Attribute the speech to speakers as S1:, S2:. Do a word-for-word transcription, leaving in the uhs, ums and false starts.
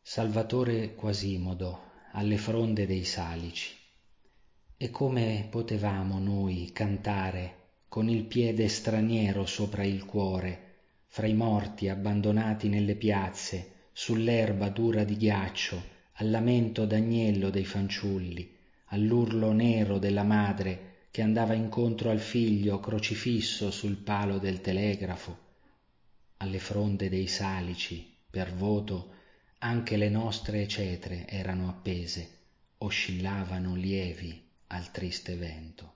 S1: Salvatore Quasimodo alle fronde dei Salici. E come potevamo noi cantare con il piede straniero sopra il cuore, fra i morti abbandonati nelle piazze, sull'erba dura di ghiaccio, al lamento d'agnello dei fanciulli, all'urlo nero della madre che andava incontro al figlio crocifisso sul palo del telegrafo? Alle fronde dei Salici, per voto, anche le nostre cetre erano appese, oscillavano lievi al triste vento.